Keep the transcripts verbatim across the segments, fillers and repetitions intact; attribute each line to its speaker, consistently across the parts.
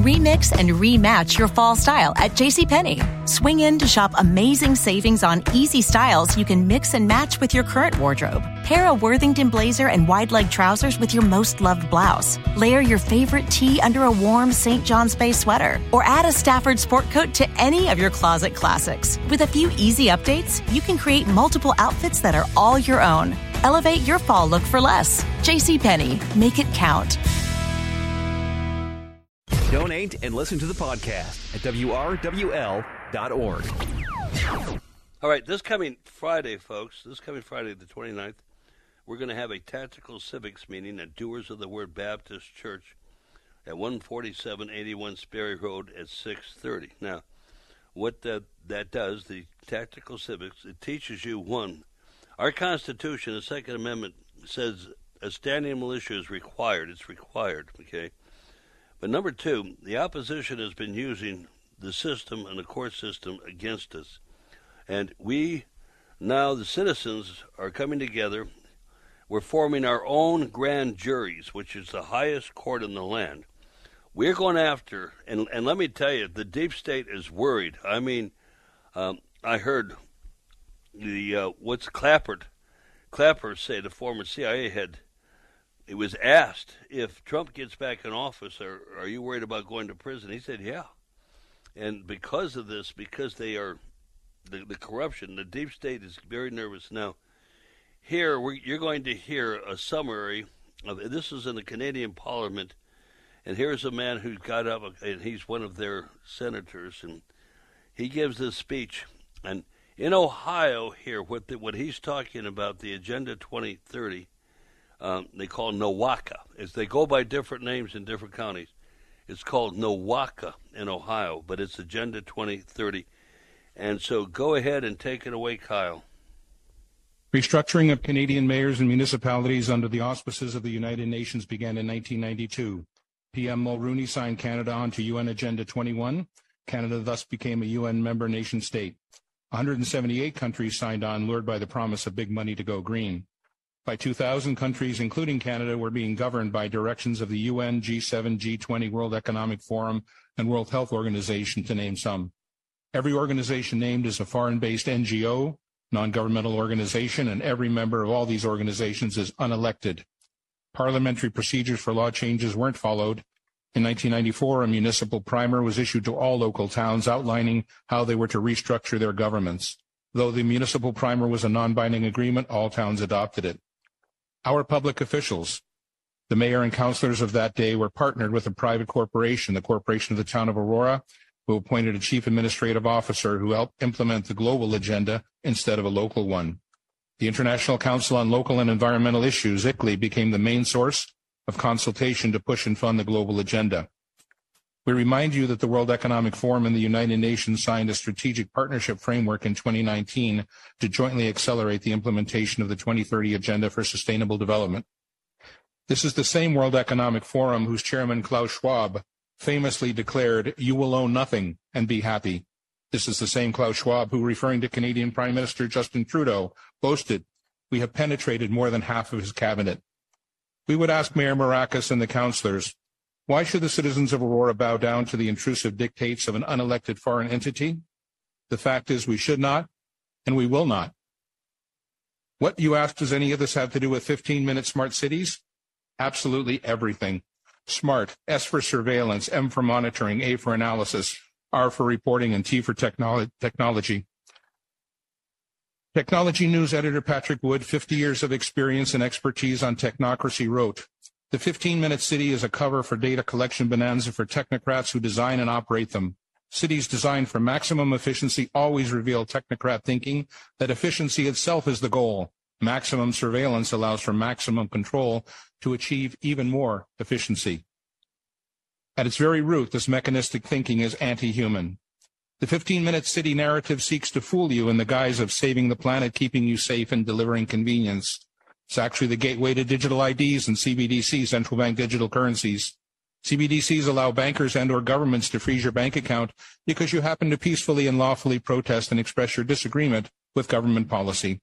Speaker 1: Remix and rematch your fall style at JCPenney. Swing in to shop amazing savings on easy styles you can mix and match with your current wardrobe. Pair a Worthington blazer and wide-leg trousers with your most loved blouse. Layer your favorite tee under a warm Saint John's Bay sweater. Or add a Stafford sport coat to any of your closet classics. With a few easy updates, you can create multiple outfits that are all your own. Elevate your fall look for less. JCPenney. Make it count.
Speaker 2: Donate and listen to the podcast at W R W L dot org.
Speaker 3: All right, this coming Friday, folks, this coming Friday the twenty-ninth, we're going to have a tactical civics meeting at Doers of the Word Baptist Church at one forty-seven eighty-one Sperry Road at six thirty. Now, what that, that does, the tactical civics, it teaches you, one, our Constitution, the Second Amendment, says a standing militia is required. It's required, okay? But number two, the opposition has been using the system and the court system against us. And we, now the citizens, are coming together. We're forming our own grand juries, which is the highest court in the land. We're going after, and, and let me tell you, the deep state is worried. I mean, um, I heard the uh, what's Clapper, Clapper say, the former C I A head, he was asked, if Trump gets back in office, are, are you worried about going to prison? He said, yeah. And because of this, because they are, the, the corruption, the deep state is very nervous. Now, here we're, you're going to hear a summary of, this is in the Canadian Parliament, and here's a man who got up, and he's one of their senators, and he gives this speech. And in Ohio here, what the, what he's talking about, the Agenda twenty thirty, Um, they call NOWACA. As they go by different names in different counties. It's called NOWACA in Ohio, but it's Agenda twenty thirty. And so go ahead and take it away, Kyle.
Speaker 4: Restructuring of Canadian mayors and municipalities under the auspices of the United Nations began in nineteen ninety-two. P M Mulrooney signed Canada onto U N Agenda twenty-one. Canada thus became a U N member nation state. one hundred seventy-eight countries signed on, lured by the promise of big money to go green. By two thousand, countries, including Canada, were being governed by directions of the U N, G seven, G twenty, World Economic Forum, and World Health Organization, to name some. Every organization named is a foreign-based N G O, non-governmental organization, and every member of all these organizations is unelected. Parliamentary procedures for law changes weren't followed. In nineteen ninety-four, a municipal primer was issued to all local towns outlining how they were to restructure their governments. Though the municipal primer was a non-binding agreement, all towns adopted it. Our public officials, the mayor and councillors of that day, were partnered with a private corporation, the Corporation of the Town of Aurora, who appointed a chief administrative officer who helped implement the global agenda instead of a local one. The International Council on Local and Environmental Issues, I C L E, became the main source of consultation to push and fund the global agenda. We remind you that the World Economic Forum and the United Nations signed a strategic partnership framework in twenty nineteen to jointly accelerate the implementation of the twenty thirty Agenda for Sustainable Development. This is the same World Economic Forum whose chairman, Klaus Schwab, famously declared, "You will own nothing and be happy." This is the same Klaus Schwab who, referring to Canadian Prime Minister Justin Trudeau, boasted, "We have penetrated more than half of his cabinet." We would ask Mayor Marakis and the councillors, why should the citizens of Aurora bow down to the intrusive dictates of an unelected foreign entity? The fact is we should not, and we will not. What, you ask, does any of this have to do with fifteen-minute smart cities? Absolutely everything. SMART, S for surveillance, M for monitoring, A for analysis, R for reporting, and T for technolo- technology. Technology News editor Patrick Wood, fifty years of experience and expertise on technocracy, wrote, "The fifteen-minute city is a cover for data collection bonanza for technocrats who design and operate them. Cities designed for maximum efficiency always reveal technocrat thinking that efficiency itself is the goal. Maximum surveillance allows for maximum control to achieve even more efficiency." At its very root, this mechanistic thinking is anti-human. The fifteen-minute city narrative seeks to fool you in the guise of saving the planet, keeping you safe, and delivering convenience. It's actually the gateway to digital I Ds and C B D Cs, central bank digital currencies. C B D Cs allow bankers and or governments to freeze your bank account because you happen to peacefully and lawfully protest and express your disagreement with government policy.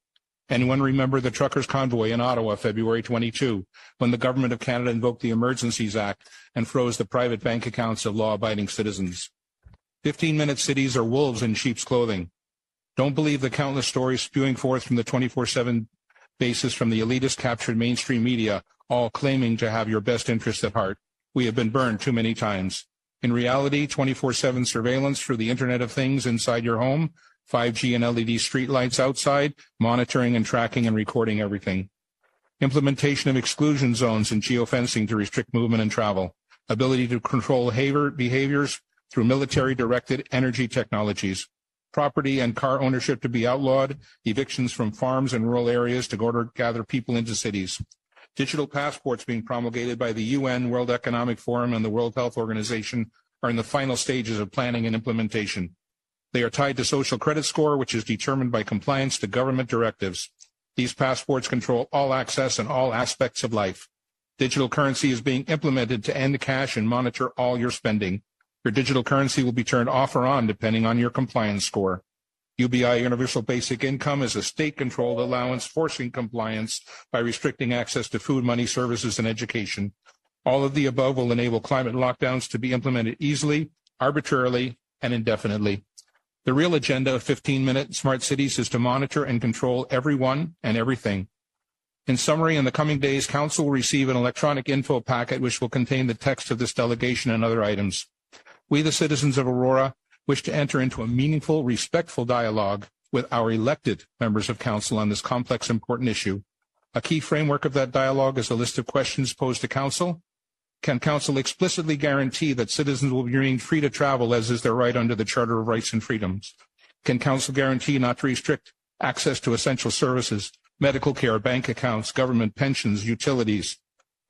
Speaker 4: Anyone remember the truckers' convoy in Ottawa, February twenty-second, when the Government of Canada invoked the Emergencies Act and froze the private bank accounts of law-abiding citizens? fifteen-minute cities are wolves in sheep's clothing. Don't believe the countless stories spewing forth from the twenty-four seven basis from the elitist captured mainstream media, all claiming to have your best interest at heart. We have been burned too many times. In reality, twenty-four seven surveillance through the Internet of Things inside your home, five G and L E D streetlights outside, monitoring and tracking and recording everything. Implementation of exclusion zones and geofencing to restrict movement and travel. Ability to control behaviors through military-directed energy technologies. Property and car ownership to be outlawed. Evictions from farms and rural areas to go to gather people into cities. Digital passports being promulgated by the U N, World Economic Forum, and the World Health Organization are in the final stages of planning and implementation. They are tied to social credit score, which is determined by compliance to government directives. These passports control all access and all aspects of life. Digital currency is being implemented to end cash and monitor all your spending. Your digital currency will be turned off or on depending on your compliance score. U B I Universal Basic Income is a state-controlled allowance forcing compliance by restricting access to food, money, services, and education. All of the above will enable climate lockdowns to be implemented easily, arbitrarily, and indefinitely. The real agenda of fifteen-minute smart cities is to monitor and control everyone and everything. In summary, in the coming days, Council will receive an electronic info packet which will contain the text of this delegation and other items. We, the citizens of Aurora, wish to enter into a meaningful, respectful dialogue with our elected members of Council on this complex, important issue. A key framework of that dialogue is a list of questions posed to Council. Can Council explicitly guarantee that citizens will be remain free to travel as is their right under the Charter of Rights and Freedoms? Can Council guarantee not to restrict access to essential services, medical care, bank accounts, government pensions, utilities?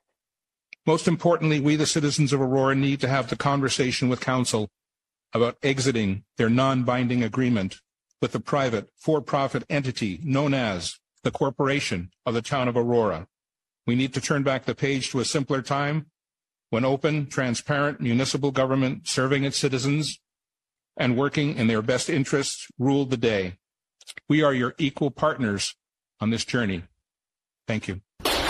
Speaker 4: Most importantly, we, the citizens of Aurora, need to have the conversation with Council about exiting their non-binding agreement with the private, for-profit entity known as the Corporation of the Town of Aurora. We need to turn back the page to a simpler time when open, transparent municipal government serving its citizens and working in their best interests ruled the day. We are your equal partners on this journey. Thank you.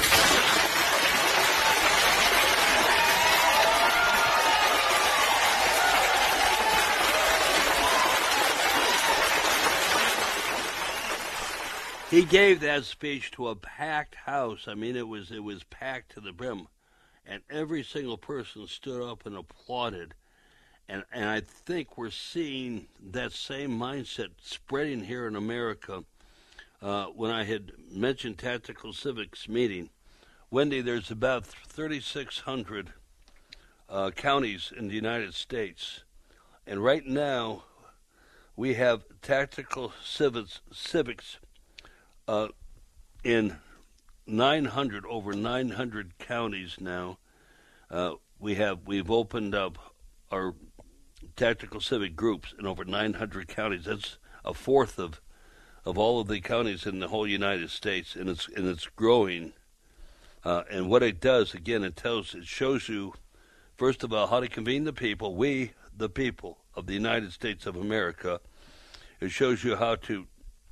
Speaker 3: He gave that speech to a packed house. I mean, it was it was packed to the brim, and every single person stood up and applauded. And and I think we're seeing that same mindset spreading here in America. Uh, when I had mentioned Tactical Civics meeting, Wendy, there's about thirty-six hundred uh, counties in the United States, and right now we have Tactical Civics civics. Uh, in nine hundred, over nine hundred counties now, uh, we have we've opened up our tactical civic groups in over nine hundred counties. That's a fourth of of all of the counties in the whole United States, and it's and it's growing. Uh, and what it does, again, it tells, it shows you, first of all, how to convene the people. We, the people of the United States of America. It shows you how to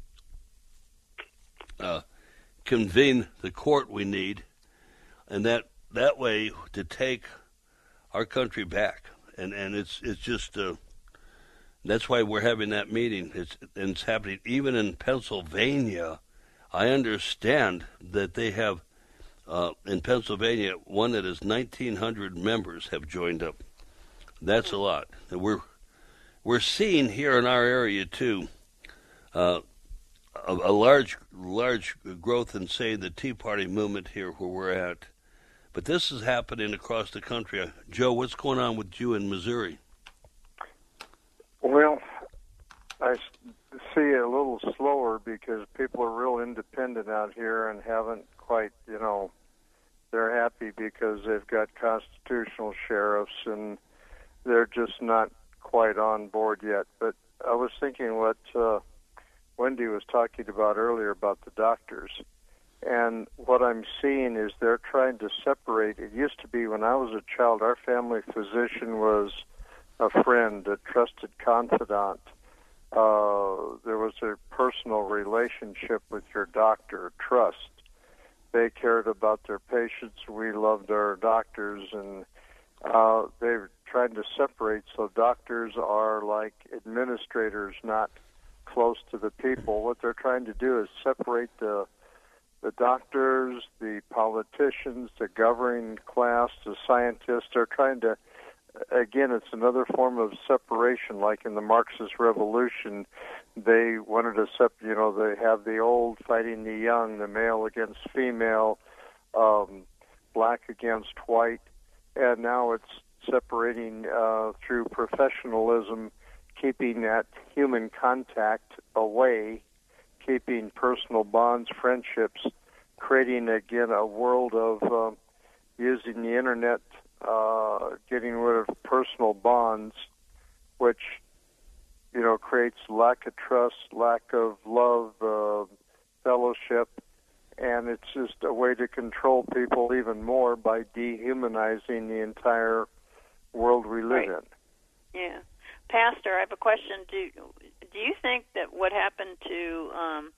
Speaker 3: Uh, convene the court we need, and that that way to take our country back. And and it's it's just uh, that's why we're having that meeting. It's and it's happening even in Pennsylvania. I understand that they have uh, in Pennsylvania one that is nineteen hundred members have joined up. That's a lot. And we're we're seeing here in our area too. Uh, A, a large, large growth in, say, the Tea Party movement here where we're at. But this is happening across the country. Joe, what's going on with you in Missouri?
Speaker 5: Well, I see it a little slower because people are real independent out here and haven't quite, you know, they're happy because they've got constitutional sheriffs and they're just not quite on board yet. But I was thinking what uh, Wendy was talking about earlier about the doctors. And what I'm seeing is they're trying to separate. It used to be when I was a child, our family physician was a friend, a trusted confidant. uh, there was a personal relationship with your doctor, trust. They cared about their patients. We loved our doctors, and uh, they tried to separate. So doctors are like administrators, not close to the people. What they're trying to do is separate the the doctors, the politicians, the governing class, the scientists. They're trying to, again, it's another form of separation. Like in the Marxist Revolution, they wanted to sep. You know, they have the old fighting the young, the male against female, um, black against white, and now it's separating uh, through professionalism, keeping that human contact away, keeping personal bonds, friendships, creating, again, a world of uh, using the Internet, uh, getting rid of personal bonds, which, you know, creates lack of trust, lack of love, uh, fellowship, and it's just a way to control people even more by dehumanizing the entire world we live
Speaker 6: right.
Speaker 5: in.
Speaker 6: Yeah. Pastor, I have a question. Do do you think that what happened to um,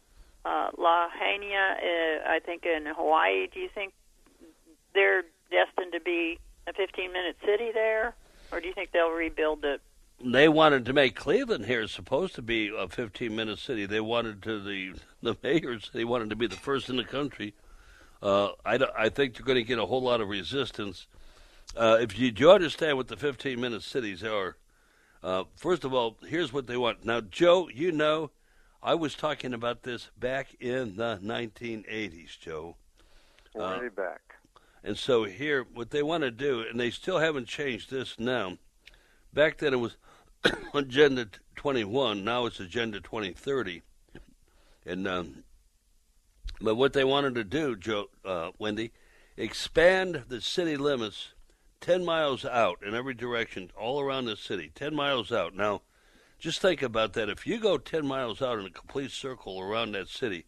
Speaker 6: uh, Lahaina, uh, I think in Hawaii, do you think they're destined to be a fifteen-minute city there, or do you think they'll rebuild it?
Speaker 3: They wanted to make Cleveland here supposed to be a fifteen-minute city. They wanted to the the mayors. They wanted to be the first in the country. Uh, I, I think they're going to get a whole lot of resistance. Uh, if you do you understand what the fifteen-minute cities are, uh, first of all, here's what they want. Now, Joe, you know, I was talking about this back in the nineteen eighties, Joe. Uh,
Speaker 5: Way back.
Speaker 3: And so here, what they want to do, and they still haven't changed this now. Back then it was Agenda twenty-one. Now it's Agenda twenty thirty. And um, but what they wanted to do, Joe, uh, Wendy, expand the city limits ten miles out in every direction, all around the city, ten miles out. Now, just think about that. If you go ten miles out in a complete circle around that city,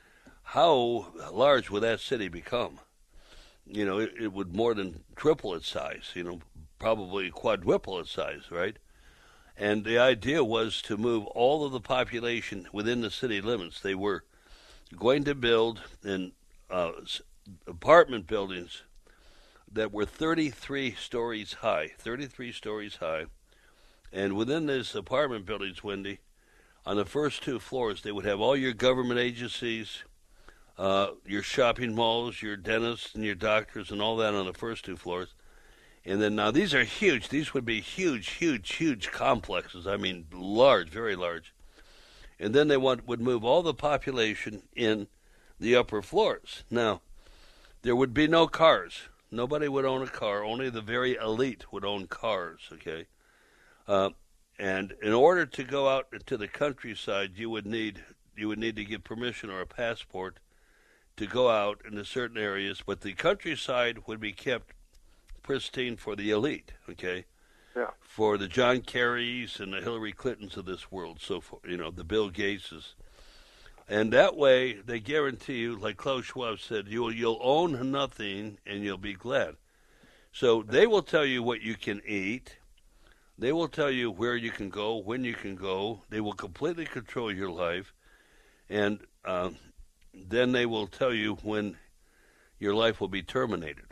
Speaker 3: how large would that city become? You know, it, it would more than triple its size, you know, probably quadruple its size, right? And the idea was to move all of the population within the city limits. They were going to build in uh, apartment buildings that were thirty-three stories high, thirty-three stories high. And within these apartment buildings, Wendy, on the first two floors, they would have all your government agencies, uh, your shopping malls, your dentists and your doctors and all that on the first two floors. And then now these are huge. These would be huge, huge, huge complexes. I mean, large, very large. And then they want, would move all the population in the upper floors. Now, there would be no cars. Nobody would own a car. Only the very elite would own cars, okay? Uh, and in order to go out into the countryside, you would need you would need to get permission or a passport to go out into certain areas. But the countryside would be kept pristine for the elite, okay?
Speaker 5: Yeah.
Speaker 3: For the John Kerrys and the Hillary Clintons of this world, so for, you know, the Bill Gateses. And that way, they guarantee you, like Klaus Schwab said, you'll you'll own nothing and you'll be glad. So they will tell you what you can eat. They will tell you where you can go, when you can go. They will completely control your life. And uh, then they will tell you when your life will be terminated.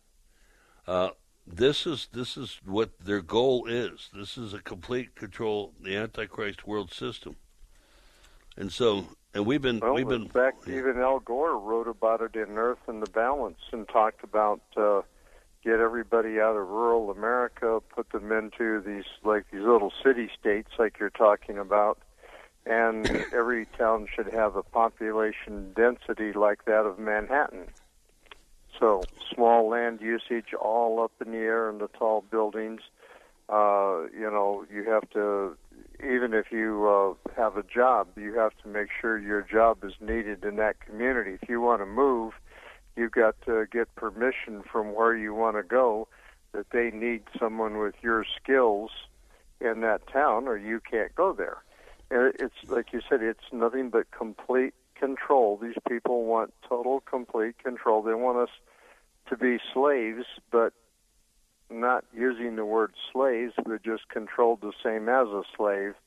Speaker 3: Uh, this is this is what their goal is. This is a complete control, the Antichrist world system. And so, and we've been
Speaker 5: well,
Speaker 3: we've
Speaker 5: in
Speaker 3: been
Speaker 5: fact,
Speaker 3: yeah.
Speaker 5: even Al Gore wrote about it in Earth and the Balance and talked about uh, get everybody out of rural America, put them into these like these little city states like you're talking about, and every town should have a population density like that of Manhattan. So small land usage, all up in the air in the tall buildings. Uh, you know, you have to, even if you uh, have a job, you have to make sure your job is needed in that community. If you want to move, you've got to get permission from where you want to go that they need someone with your skills in that town or you can't go there. And it's, like you said, it's nothing but complete control. These people want total, complete control. They want us to be slaves, but not using the word slaves, but just controlled the same as a slave.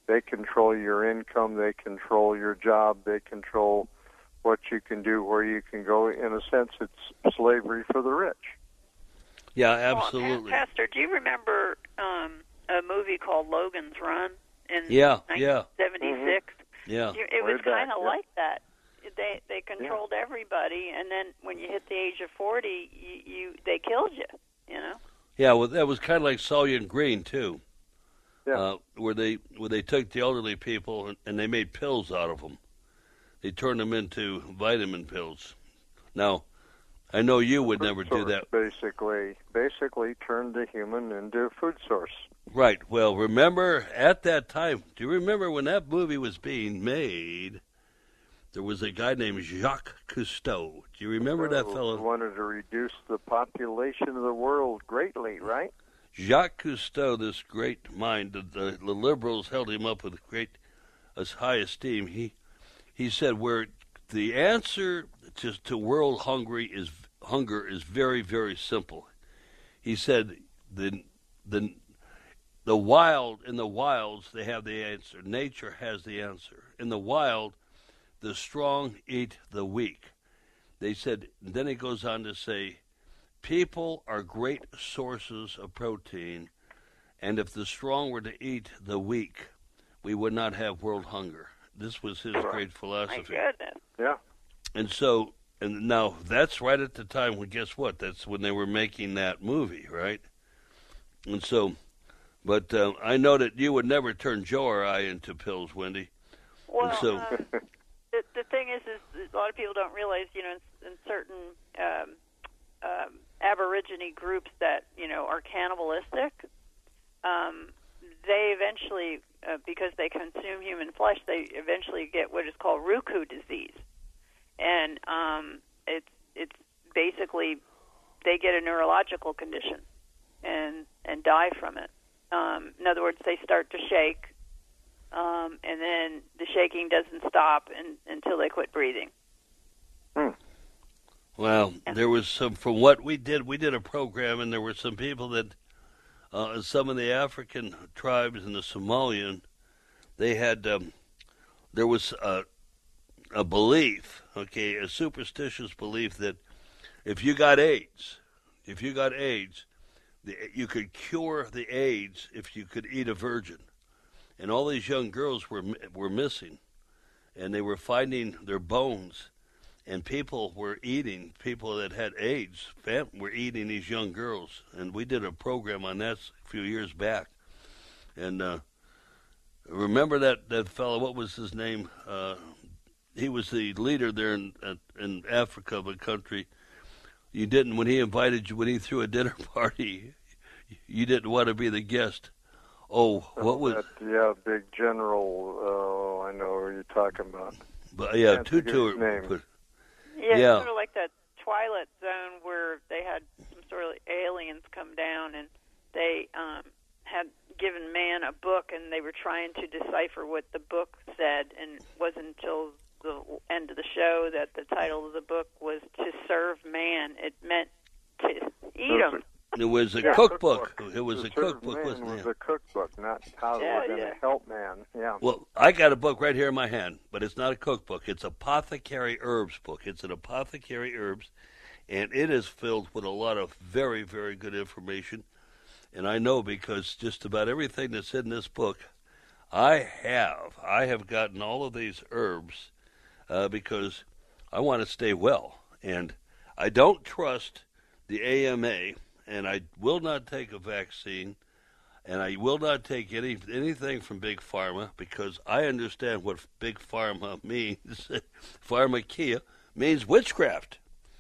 Speaker 5: They control your income. They control your job. They control what you can do, where you can go. In a sense, it's slavery for the rich.
Speaker 3: Yeah, absolutely.
Speaker 6: Well, Pastor, do you remember um, a movie called Logan's Run in
Speaker 3: yeah,
Speaker 6: nineteen seventy-six?
Speaker 3: Mm-hmm. Yeah.
Speaker 6: You, it was kind of
Speaker 5: yeah.
Speaker 6: like that. They they controlled yeah. everybody, and then when you hit the age of forty, you, you they killed you. You know.
Speaker 3: Yeah, well, that was kind of like Soylent Green too.
Speaker 5: Yeah.
Speaker 3: Uh, where they where they took the elderly people and, and they made pills out of them. They turned them into vitamin pills. Now, I know you would
Speaker 5: food
Speaker 3: never
Speaker 5: source,
Speaker 3: do that.
Speaker 5: Basically, basically turned the human into a food source.
Speaker 3: Right. Well, remember at that time, do you remember when that movie was being made, there was a guy named Jacques Cousteau. Do you remember that fellow?
Speaker 5: Who wanted to reduce the population of the world greatly, right?
Speaker 3: Jacques Cousteau, this great mind, the, the, the liberals held him up with great, as high esteem. He he said, where the answer to, to world hungry is hunger is very, very simple. He said, the the the wild in the wilds they have the answer. Nature has the answer. In the wild, the strong eat the weak. They said. Then he goes on to say, people are great sources of protein, and if the strong were to eat the weak, we would not have world hunger. This was his great philosophy.
Speaker 6: My goodness.
Speaker 5: Yeah.
Speaker 3: And so, and now that's right at the time when, guess what? That's when they were making that movie, right? And so, but uh, I know that you would never turn Joe or I into pills, Wendy.
Speaker 6: Well,
Speaker 3: and so,
Speaker 6: um, the, the thing is, is a lot of people don't realize, you know, in, in certain um, um, Aborigine groups that, you know, are cannibalistic, um, they eventually, uh, because they consume human flesh, they eventually get what is called Ruku disease. And um, it's it's basically they get a neurological condition and and die from it. Um, in other words, they start to shake, um, and then the shaking doesn't stop in, until they quit breathing.
Speaker 5: Hmm.
Speaker 3: Well, there was some, from what we did, we did a program, and there were some people that, uh, some of the African tribes in the Somalian, they had, um, there was a, a belief, okay, a superstitious belief that if you got AIDS, if you got AIDS, the, you could cure the AIDS if you could eat a virgin. And all these young girls were were missing, and they were finding their bones. And people were eating, people that had AIDS fam- were eating these young girls. And we did a program on that a few years back. And uh, remember that, that fellow, what was his name? Uh, he was the leader there in, in Africa of a country. You didn't, when he invited you, when he threw a dinner party, you didn't want to be the guest. Oh, what was...
Speaker 5: That, yeah, big general, oh, I know who you're talking about.
Speaker 3: But yeah,
Speaker 5: Can't
Speaker 3: Tutu...
Speaker 5: forget his name.
Speaker 6: Yeah,
Speaker 3: Yeah.
Speaker 6: sort of like that Twilight Zone where they had some sort of aliens come down and they um, had given man a book and they were trying to decipher what the book said, and it wasn't until the end of the show that the title of the book was To Serve Man. It meant to eat them.
Speaker 3: It was a
Speaker 5: Yeah,
Speaker 3: cookbook.
Speaker 5: cookbook.
Speaker 3: It was
Speaker 5: To
Speaker 3: a
Speaker 5: Serve
Speaker 3: cookbook,
Speaker 5: Man
Speaker 3: wasn't
Speaker 5: was
Speaker 3: it?
Speaker 5: a cookbook, not how
Speaker 6: Yeah,
Speaker 5: we're going to
Speaker 6: yeah.
Speaker 5: help man. Yeah.
Speaker 3: Well, I got a book right here in my hand, but it's not a cookbook. It's Apothecary Herbs book. It's an Apothecary Herbs, and it is filled with a lot of very, very good information. And I know because just about everything that's in this book, I have. I have gotten all of these herbs uh, because I want to stay well. And I don't trust the A M A, and I will not take a vaccine, and I will not take any anything from Big Pharma because I understand what Big Pharma means. Pharmakia means witchcraft.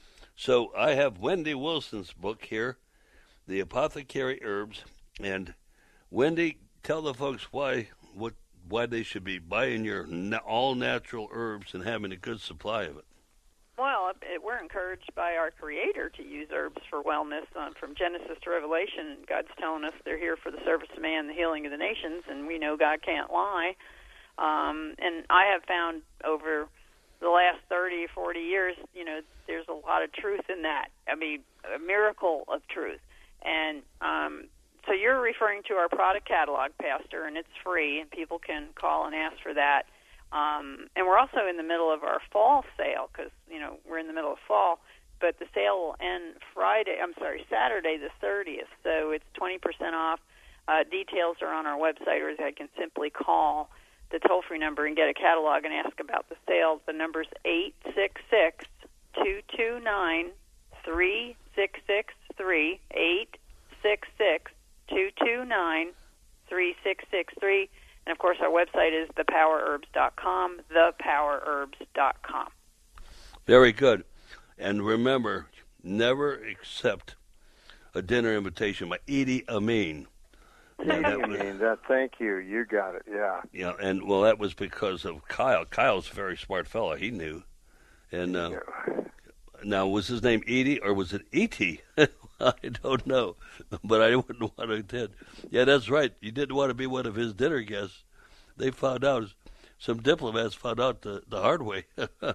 Speaker 3: So I have Wendy Wilson's book here, The Apothecary Herbs, and Wendy, tell the folks why what why they should be buying your na- all-natural herbs and having a good supply of it.
Speaker 6: Well, it, we're encouraged by our Creator to use herbs for wellness. Um, from Genesis to Revelation, God's telling us they're here for the service of man, the healing of the nations, and we know God can't lie. Um, and I have found over the last thirty, forty years, you know, there's a lot of truth in that. I mean, a miracle of truth. And um, so you're referring to our product catalog, Pastor, and it's free, and people can call and ask for that. Um, and we're also in the middle of our fall sale because, you know, we're in the middle of fall. But the sale will end Friday, I'm sorry, Saturday the thirtieth. So it's twenty percent off. Uh, details are on our website, or I can simply call the toll-free number and get a catalog and ask about the sale. The number's eight six six, two two nine, three six six three, eight six six, two two nine, three six six three. And, of course, our website is the power herbs dot com, the power herbs dot com.
Speaker 3: Very good. And remember, never accept a dinner invitation by Idi Amin.
Speaker 5: Idi Amin, that, thank you. You got it, yeah.
Speaker 3: Yeah, and, well, that was because of Kyle. Kyle's a very smart fellow. He knew. And uh,
Speaker 5: yeah.
Speaker 3: Now, was his name Edie or was it E T? I don't know, but I wouldn't want to attend. Yeah, that's right. You didn't want to be one of his dinner guests. They found out, some diplomats found out the, the hard way. mm.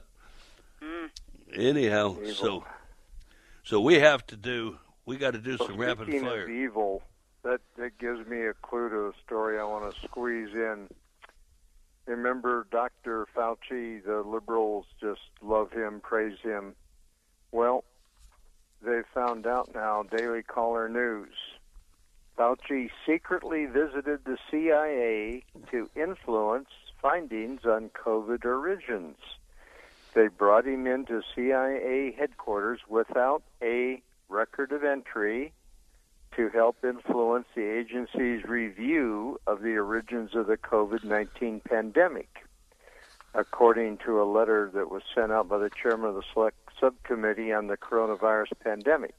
Speaker 3: Anyhow, evil. so so we have to do, we got to do well, some rapid fire.
Speaker 5: Speaking of evil, that, that gives me a clue to a story I want to squeeze in. Remember Doctor Fauci, the liberals just love him, praise him. Well, they found out now, Daily Caller News. Fauci secretly visited the C I A to influence findings on COVID origins. They brought him into C I A headquarters without a record of entry to help influence the agency's review of the origins of the COVID nineteen pandemic, according to a letter that was sent out by the chairman of the Select Subcommittee on the Coronavirus Pandemic.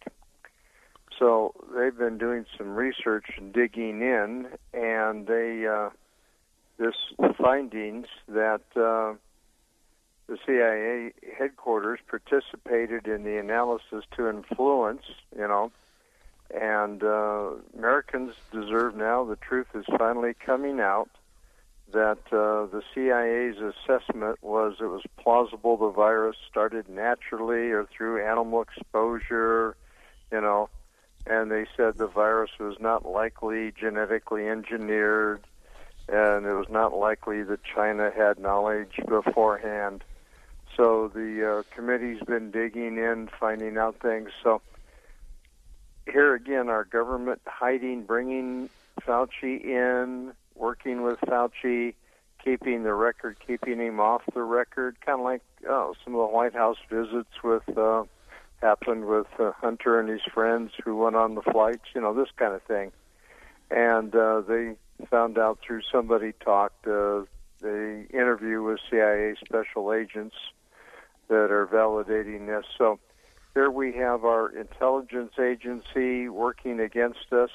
Speaker 5: So they've been doing some research and digging in, and they uh, this findings that uh, the C I A headquarters participated in the analysis to influence, you know, and uh, Americans deserve now, the truth is finally coming out, that uh, the C I A's assessment was it was plausible the virus started naturally or through animal exposure, you know, and they said the virus was not likely genetically engineered, and it was not likely that China had knowledge beforehand. So the uh, committee's been digging in, finding out things. So here again, our government hiding, bringing Fauci in, working with Fauci, keeping the record, keeping him off the record, kind of like oh, some of the White House visits with uh, happened with uh, Hunter and his friends who went on the flights, you know, this kind of thing. And uh, they found out through somebody talked, uh, the interview with C I A special agents that are validating this. So here we have our intelligence agency working against us.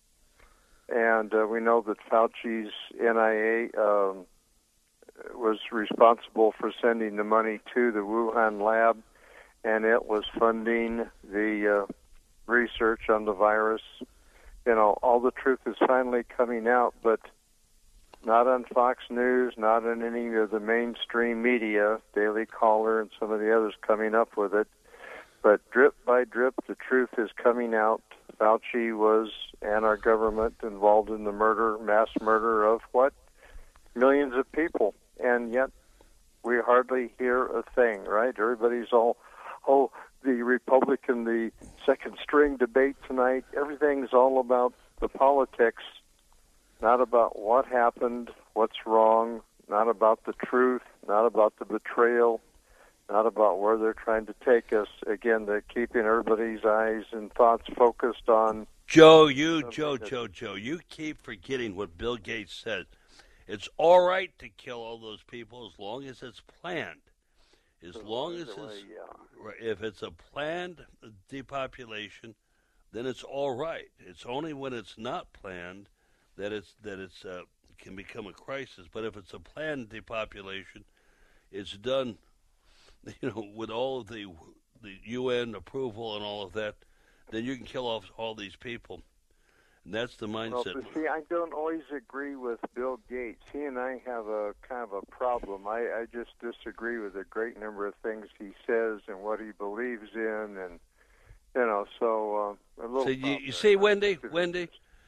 Speaker 5: And uh, we know that Fauci's N I A um, was responsible for sending the money to the Wuhan lab, and it was funding the uh, research on the virus. You know, all the truth is finally coming out, but not on Fox News, not in any of the mainstream media, Daily Caller and some of the others coming up with it. But drip by drip, the truth is coming out. Fauci was, and our government, involved in the murder, mass murder of what? Millions of people. And yet we hardly hear a thing, right? Everybody's all, oh, the Republican, the second string debate tonight, everything's all about the politics, not about what happened, what's wrong, not about the truth, not about the betrayal, not about where they're trying to take us. Again, they're keeping everybody's eyes and thoughts focused on...
Speaker 3: Joe, you, Joe, Joe, Joe, you keep forgetting what Bill Gates said. It's all right to kill all those people as long as it's planned. As long as it's... If it's a planned depopulation, then it's all right. It's only when it's not planned that it's that it's uh, can become a crisis. But if it's a planned depopulation, it's done... you know, with all of the the U N approval and all of that, then you can kill off all these people. And that's the mindset.
Speaker 5: Well, see, I don't always agree with Bill Gates. He and I have a kind of a problem. I, I just disagree with a great number of things he says and what he believes in, and you know, so uh, a little.
Speaker 3: So you, you see, Wendy, Wendy,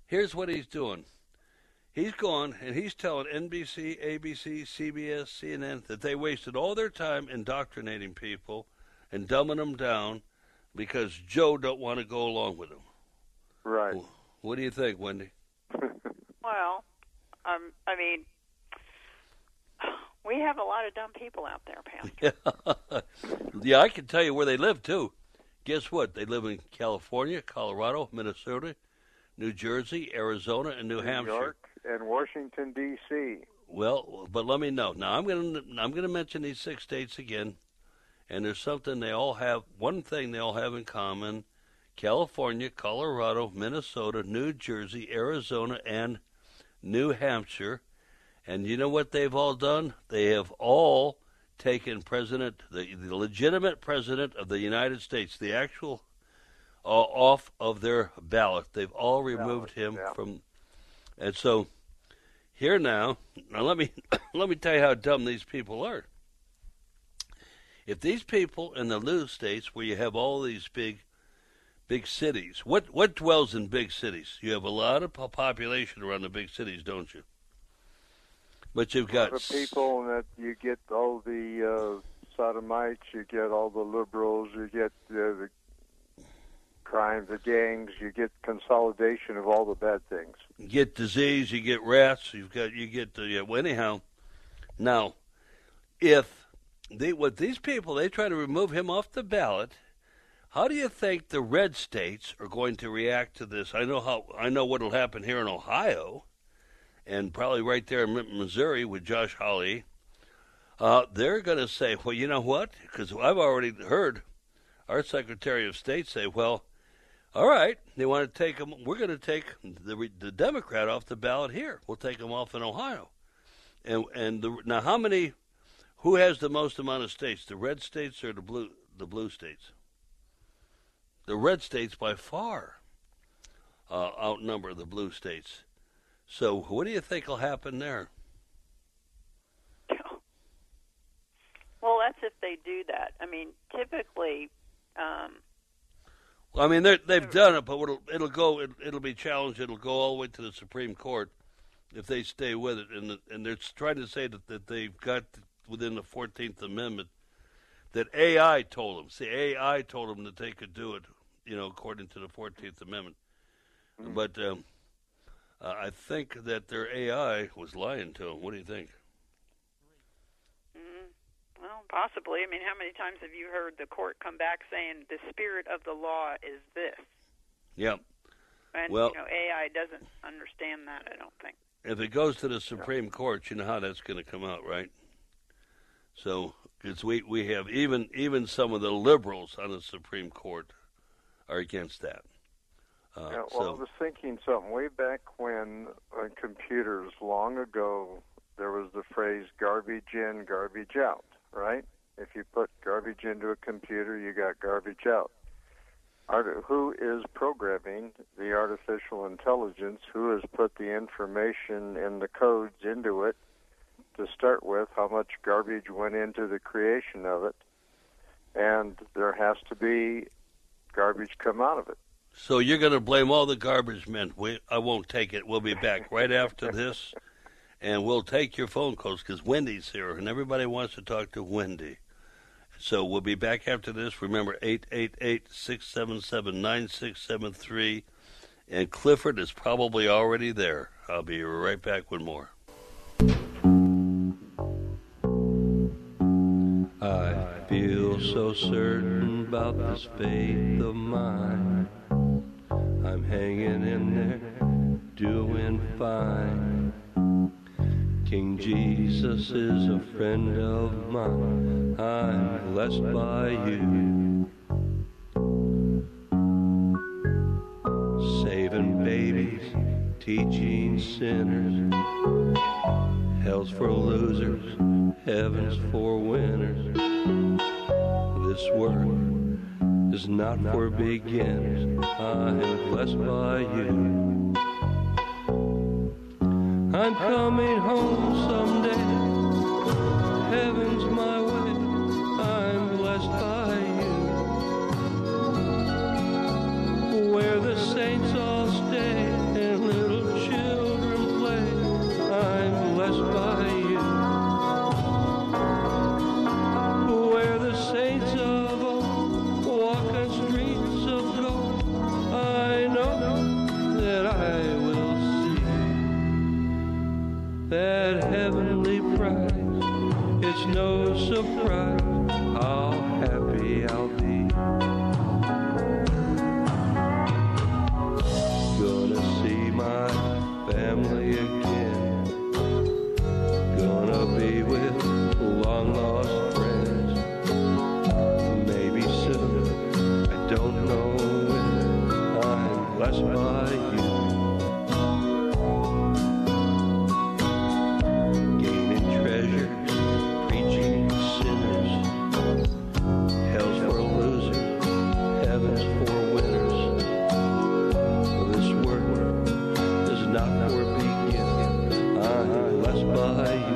Speaker 3: here's what he's doing. He's gone, and he's telling N B C, A B C, C B S, C N N that they wasted all their time indoctrinating people and dumbing them down because Joe don't want to go along with them.
Speaker 5: Right.
Speaker 3: What do you think, Wendy?
Speaker 6: Well, um, I mean, we have a lot of dumb people out there, Pastor.
Speaker 3: Yeah, I can tell you where they live, too. Guess what? They live in California, Colorado, Minnesota, New Jersey, Arizona, and New,
Speaker 5: New
Speaker 3: Hampshire.
Speaker 5: York and Washington, D C
Speaker 3: Well, but let me know. Now, I'm going to I'm going to mention these six states again, and there's something they all have, one thing they all have in common: California, Colorado, Minnesota, New Jersey, Arizona, and New Hampshire. And you know what they've all done? They have all taken president, the, the legitimate president of the United States, the actual, uh, off of their ballot. They've all removed him
Speaker 5: yeah.
Speaker 3: from, and so here now. Now let me let me tell you how dumb these people are. If these people in the blue states, where you have all these big, big cities, what what dwells in big cities? You have a lot of population around the big cities, don't you? But you've got
Speaker 5: the people that you get all the uh, sodomites, you get all the liberals, you get uh, the crime, the gangs, you get consolidation of all the bad things.
Speaker 3: You get disease, you get rats, you've got you get the yeah, well, anyhow. Now, if they what these people they try to remove him off the ballot, how do you think the red states are going to react to this? I know how I know what'll happen here in Ohio. And probably right there in Missouri with Josh Hawley, uh, they're going to say, well, you know what? Because I've already heard our Secretary of State say, well, all right, they want to take them. We're going to take the, the Democrat off the ballot here. We'll take them off in Ohio. And and the, now, how many? Who has the most amount of states? The red states or the blue? The blue states. The red states by far uh, outnumber the blue states. So what do you think will happen there?
Speaker 6: Well, that's if they do that. I mean, typically. Um,
Speaker 3: well, I mean, they've done it, but it'll, it'll go. It, it'll be challenged. It'll go all the way to the Supreme Court if they stay with it. And the, and they're trying to say that, that they've got within the fourteenth Amendment that A I told them. See, A I told them that they could do it. You know, according to the fourteenth Amendment. Mm-hmm. But. Um, Uh, I think that their A I was lying to them. What do you think?
Speaker 6: Mm, well, possibly. I mean, how many times have you heard the court come back saying the spirit of the law is this?
Speaker 3: Yeah.
Speaker 6: And,
Speaker 3: well,
Speaker 6: you know, A I doesn't understand that, I don't think.
Speaker 3: If it goes to the Supreme Court, you know how that's going to come out, right? So, because we, we have even, even some of the liberals on the Supreme Court are against that. Uh,
Speaker 5: yeah, well,
Speaker 3: so.
Speaker 5: I was thinking something way back when on computers long ago, there was the phrase garbage in, garbage out, right? If you put garbage into a computer, you got garbage out. Art- who is programming the artificial intelligence? Who has put the information in the codes into it to start with? How much garbage went into the creation of it? And there has to be garbage come out of it.
Speaker 3: So you're going to blame all the garbage men. We, I won't take it. We'll be back right after this, and we'll take your phone calls because Wendy's here, and everybody wants to talk to Wendy. So we'll be back after this. Remember, eight eight eight, six seven seven, nine six seven three, and Clifford is probably already there. I'll be right back with more. I feel so certain about this faith of mine. I'm hanging in there, doing fine. King Jesus is a friend of mine. I'm blessed by you. Saving babies, teaching sinners. Hell's for losers, heaven's for winners. This work is not for beginners. I'm blessed by you. I'm coming home someday. Heaven's my way. I'm blessed by you. Where the saints all stay and live
Speaker 7: that heavenly prize. It's no surprise how happy I'll be. Gonna see my family again. Gonna be with long lost friends. Maybe soon, I don't know when. I'm blessed by you. Gaining treasures, preaching sinners. Hell's for losers, heaven's for winners. This work is not for beginners. I'm blessed by you.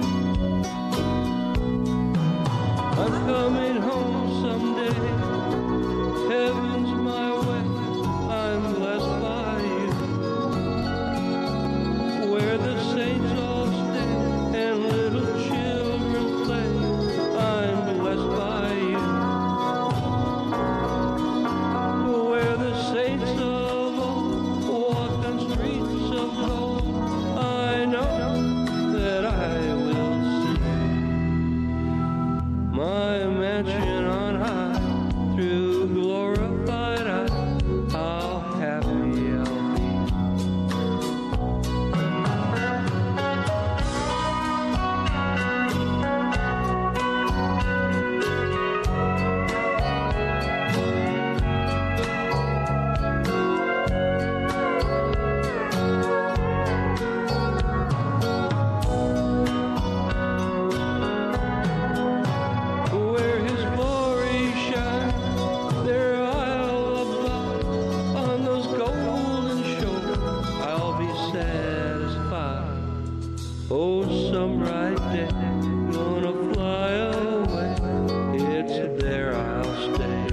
Speaker 7: I'm coming home someday. Heaven's my way. I'm blessed by you. Where the saints all stay and little children play. I'm blessed by you. Where the saints of old walk on streets of gold. I know that I will see my mansion on high through glorified eyes. How happy I'll be. Where his glory shines, there I'll abide. On those golden shores, I'll be satisfied. Oh, some bright day, gonna fly away. It's there I'll stay.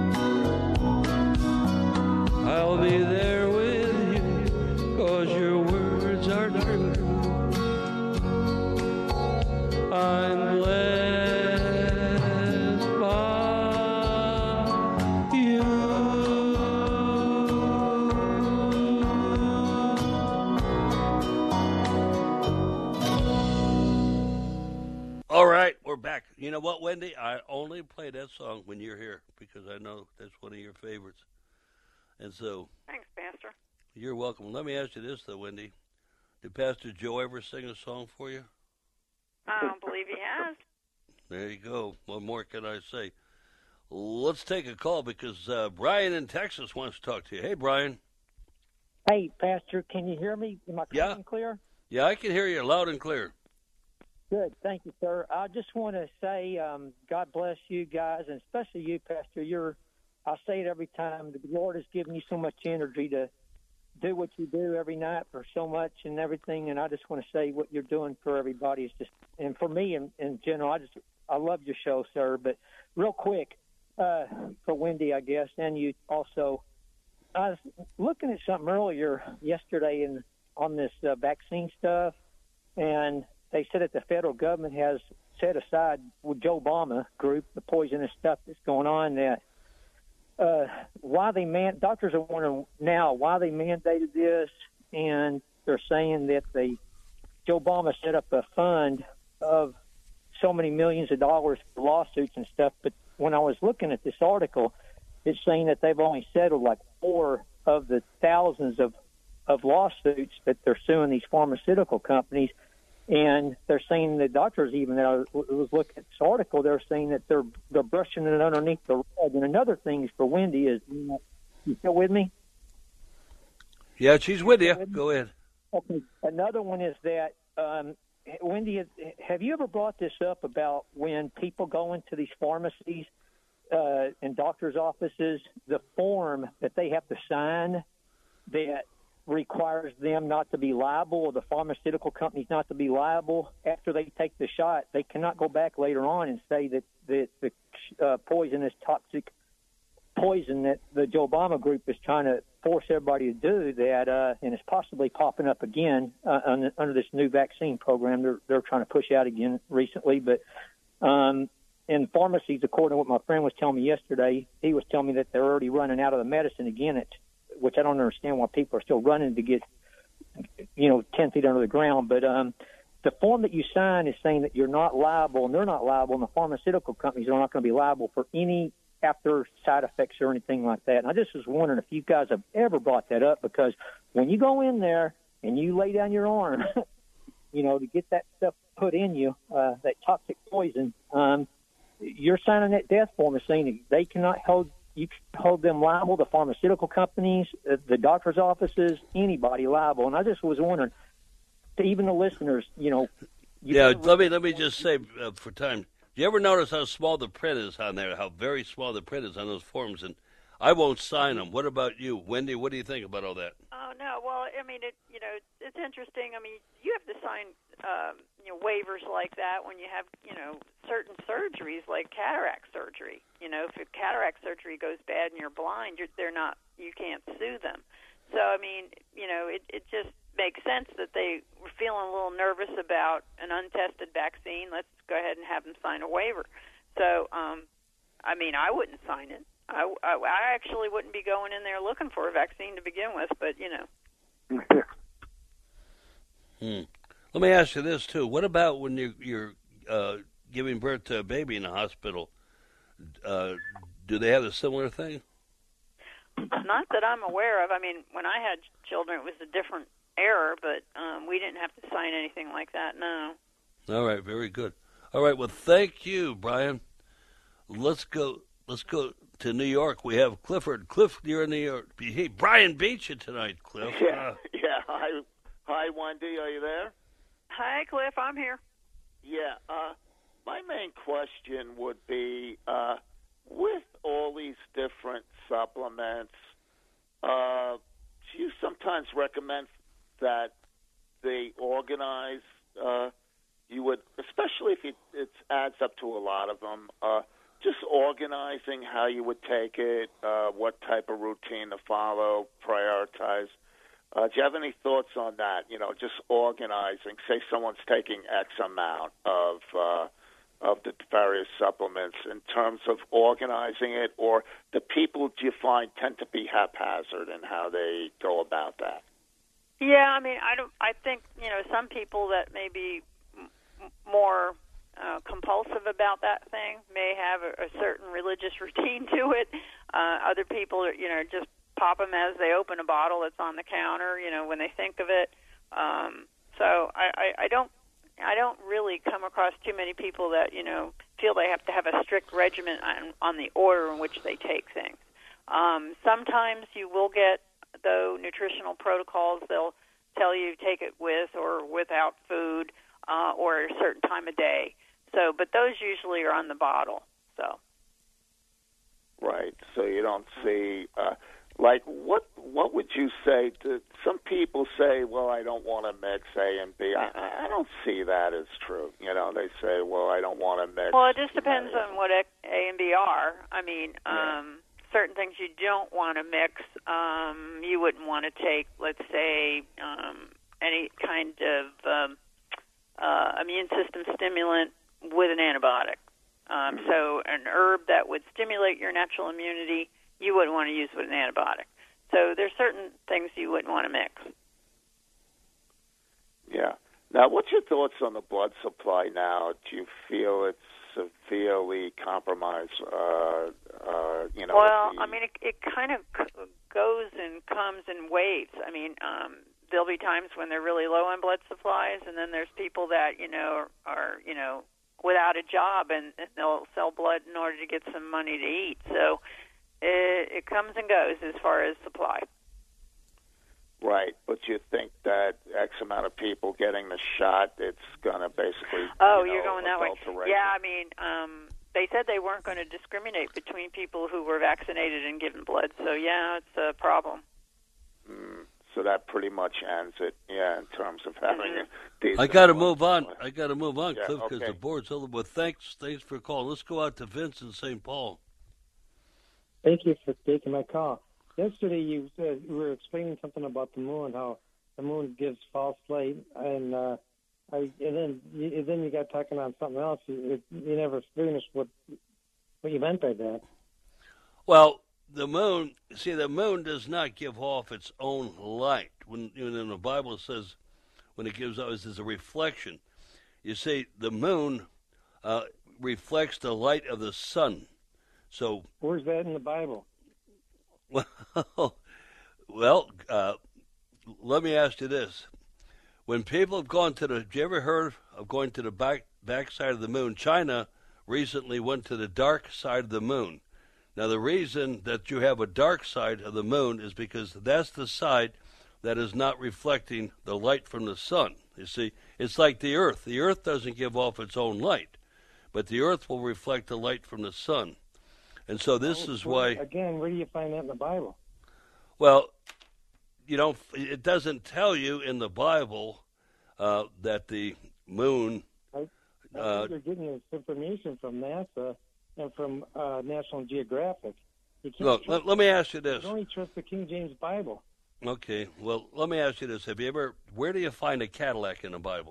Speaker 7: I'll be there with you, 'cause your words are true. I'm blessed by you.
Speaker 3: All right, we're back. You know what, Wendy? I only play that song when you're here because I know that's one of your favorites. And so
Speaker 6: Thanks, Pastor.
Speaker 3: you're welcome. Let me ask you this, though, Wendy. Did Pastor Joe ever sing a song for you?
Speaker 6: I don't believe he has.
Speaker 3: There you go. What more can I say? Let's take a call because uh, Brian in Texas wants to talk to you. Hey, Brian.
Speaker 8: Hey, Pastor, can you hear me? Am I
Speaker 3: Yeah.
Speaker 8: coming clear?
Speaker 3: Yeah, I can hear you loud and clear.
Speaker 8: Good. Thank you, sir. I just want to say um, God bless you guys, and especially you, Pastor. You're, I say it every time, the Lord has given you so much energy to do what you do every night for so much and everything, and I just want to say what you're doing for everybody is just, and for me in, in general, I just, I love your show, sir. But real quick, uh, for Wendy, I guess, and you also, I was looking at something earlier yesterday in, on this uh, vaccine stuff, and they said that the federal government has set aside with Joe Obama group, the poisonous stuff that's going on, that uh, why they man doctors are wondering now why they mandated this, and they're saying that they Joe Obama set up a fund of so many millions of dollars for lawsuits and stuff. But when I was looking at this article, it's saying that they've only settled like four of the thousands of of lawsuits that they're suing these pharmaceutical companies. And they're saying the doctors, even that I was looking at this article, they're saying that they're they're brushing it underneath the rug. And another thing for Wendy is, you still with me?
Speaker 3: Yeah, she's with you. Go ahead.
Speaker 8: Okay. Another one is that, um, Wendy, have you ever brought this up about when people go into these pharmacies uh, and doctors' offices, the form that they have to sign that requires them not to be liable, or the pharmaceutical companies not to be liable after they take the shot? They cannot go back later on and say that the, the uh, poisonous, toxic poison that the Joe Obama group is trying to force everybody to do that, uh, and it's possibly popping up again uh, under, under this new vaccine program they're, they're trying to push out again recently. But um, in pharmacies, according to what my friend was telling me yesterday, he was telling me that they're already running out of the medicine again, at, which I don't understand why people are still running to get, you know, ten feet under the ground. But um, the form that you sign is saying that you're not liable, and they're not liable, and the pharmaceutical companies are not going to be liable for any after side effects or anything like that. And I just was wondering if you guys have ever brought that up, because when you go in there and you lay down your arm, you know, to get that stuff put in you, uh, that toxic poison, um, you're signing that death form and saying that they cannot hold you can hold them liable, the pharmaceutical companies, uh, the doctor's offices, anybody liable. And I just was wondering, to even the listeners, you know. You
Speaker 3: yeah, let me let me just say uh, for time. Do you ever notice how small the print is on there? How very small the print is on those forms, and I won't sign them. What about you, Wendy? What do you think about all that?
Speaker 6: Oh no, well, I mean, it you know, it's interesting. I mean, you have to sign um, you know waivers like that when you have you know certain surgeries like cataract surgery. You know, if your cataract surgery goes bad and you're blind, you're, they're not you can't sue them. So I mean, you know, it it just makes sense that they were feeling a little nervous about an untested vaccine. Let's go ahead and have them sign a waiver. So, um, I mean, I wouldn't sign it. I, I, I actually wouldn't be going in there looking for a vaccine to begin with, but, you know.
Speaker 3: hmm. Let me ask you this, too. What about when you, you're uh, giving birth to a baby in a hospital? Uh, do they have a similar thing?
Speaker 6: Not that I'm aware of. I mean, when I had children, it was a different error, but um, we didn't have to sign anything like that, no.
Speaker 3: All right, very good. All right, well, thank you, Brian. Let's go Let's go to New York. We have Clifford. Cliff, you're in New York. Hey, Brian beat you tonight, Cliff.
Speaker 9: Yeah,
Speaker 3: uh,
Speaker 9: yeah. Hi, hi, Wendy. Are you there?
Speaker 6: Hi, Cliff. I'm here.
Speaker 9: Yeah. Uh, my main question would be, uh, with all these different supplements, uh, do you sometimes recommend that they organize, uh, you would, especially if it, it adds up to a lot of them, uh, just organizing how you would take it, uh, what type of routine to follow, prioritize. Uh, do you have any thoughts on that? You know, just organizing. Say someone's taking X amount of uh, of the various supplements in terms of organizing it, or the people do you find tend to be haphazard in how they go about that?
Speaker 6: Yeah, I mean, I don't. I think you know some people that may be m- more uh, compulsive about that thing may have a, a certain religious routine to it. Uh, other people, are, you know, just pop them as they open a bottle that's on the counter. You know, when they think of it. Um, so I, I, I don't. I don't really come across too many people that you know feel they have to have a strict regimen on, on the order in which they take things. Um, sometimes you will get, though, nutritional protocols. They'll tell you take it with or without food uh, or a certain time of day. So, but those usually are on the bottle. So,
Speaker 9: right. So you don't see, uh, like, what what would you say to some people say, well, I don't want to mix A and B. I, I don't see that as true. You know, they say, well, I don't want to mix.
Speaker 6: Well, it just depends on what A and B are. I mean, um,
Speaker 9: yeah.
Speaker 6: certain things you don't want to mix. Um, you wouldn't want to take, let's say, um, any kind of um, uh, immune system stimulant with an antibiotic. Um, mm-hmm. So an herb that would stimulate your natural immunity, you wouldn't want to use with an antibiotic. So there's certain things you wouldn't want to mix.
Speaker 9: Yeah. Now, what's your thoughts on the blood supply now? Do you feel it's severely compromised? Uh, uh, you know.
Speaker 6: Well,
Speaker 9: the...
Speaker 6: I mean, it, it kind of goes and comes in waves. I mean, um, there'll be times when they're really low on blood supplies, and then there's people that you know are, are you know without a job, and, and they'll sell blood in order to get some money to eat. So it, it comes and goes as far as supply.
Speaker 9: Right, but you think that X amount of people getting the shot, it's going to basically
Speaker 6: oh,
Speaker 9: you know,
Speaker 6: you're going that way.
Speaker 9: adulterate.
Speaker 6: Yeah, I mean, um, they said they weren't going to discriminate between people who were vaccinated and given blood. So yeah, it's a problem.
Speaker 9: Mm, so that pretty much ends it. Yeah, in terms of having
Speaker 6: mm-hmm.
Speaker 9: it.
Speaker 3: I got to move on. I got to move on,
Speaker 9: yeah,
Speaker 3: Cliff, because
Speaker 9: okay.
Speaker 3: the board's over. But thanks, thanks for calling. Let's go out to Vince in Saint Paul.
Speaker 10: Thank you for taking my call. Yesterday, you, uh, you were explaining something about the moon, how the moon gives false light, and uh, I, and then you, then you got talking on something else. You, you never finished what what you meant by that.
Speaker 3: Well, the moon. See, the moon does not give off its own light. When, when the Bible says, when it gives off is a reflection. You see, the moon uh, reflects the light of the sun. So
Speaker 10: where's that in the Bible?
Speaker 3: Well, well, uh, let me ask you this: when people have gone to the, have you ever heard of going to the back backside of the moon? China recently went to the dark side of the moon. Now, the reason that you have a dark side of the moon is because that's the side that is not reflecting the light from the sun. You see, it's like the Earth. The Earth doesn't give off its own light, but the Earth will reflect the light from the sun. And so this
Speaker 10: oh,
Speaker 3: is
Speaker 10: where,
Speaker 3: why...
Speaker 10: Again, where do you find that in the Bible?
Speaker 3: Well, you don't. It doesn't tell you in the Bible uh, that the moon...
Speaker 10: I, I
Speaker 3: uh,
Speaker 10: think you're getting this information from NASA and from uh, National Geographic. You can't
Speaker 3: Look,
Speaker 10: trust,
Speaker 3: let, let me ask you this.
Speaker 10: You only trust the King James Bible.
Speaker 3: Okay, well, let me ask you this. Have you ever... Where do you find a Cadillac in the Bible?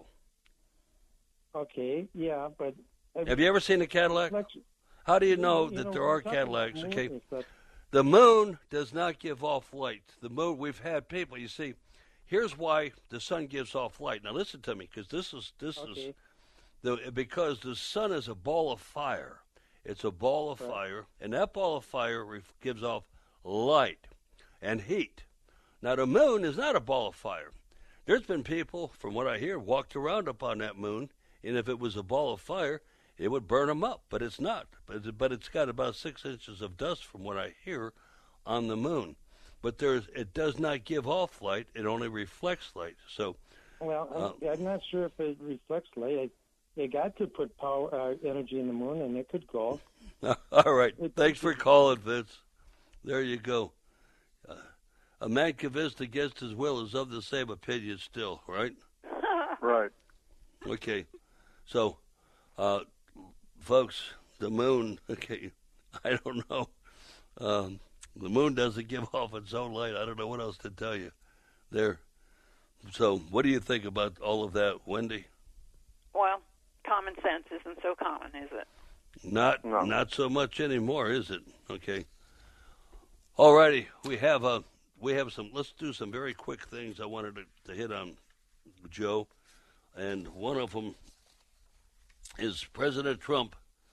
Speaker 10: Okay, yeah, but...
Speaker 3: Have you ever seen a Cadillac? How do you know
Speaker 10: you
Speaker 3: that
Speaker 10: know,
Speaker 3: there
Speaker 10: we're
Speaker 3: are
Speaker 10: talking about
Speaker 3: Cadillacs? Okay,
Speaker 10: movies, but-
Speaker 3: the moon does not give off light. The moon, we've had people. You see, here's why the sun gives off light. Now listen to me, because this is this
Speaker 10: Okay.
Speaker 3: is the because the sun is a ball of fire. It's a ball of
Speaker 10: Right.
Speaker 3: fire, and that ball of fire ref- gives off light and heat. Now the moon is not a ball of fire. There's been people, from what I hear, walked around up on that moon, and if it was a ball of fire, it would burn them up, but it's not. But, but it's got about six inches of dust, from what I hear, on the moon. But there's, it does not give off light; it only reflects light. So,
Speaker 10: Well, I'm,
Speaker 3: uh,
Speaker 10: I'm not sure if it reflects light. They got to put power uh, energy in the moon, and it could go.
Speaker 3: all right.
Speaker 10: It-
Speaker 3: Thanks for calling, Vince. There you go. Uh, a man convinced against his will is of the same opinion still, right?
Speaker 5: Right.
Speaker 3: Okay. So, uh, folks, the moon, okay, I don't know. Um, the moon doesn't give off its own light. I don't know what else to tell you there. So what do you think about all of that, Wendy?
Speaker 6: Well, common sense isn't so common, is it?
Speaker 3: Not
Speaker 5: No.
Speaker 3: not so much anymore, is it? Okay. All righty. We have a we have some. Let's do some very quick things I wanted to, to hit on, Joe, and one of them is President Trump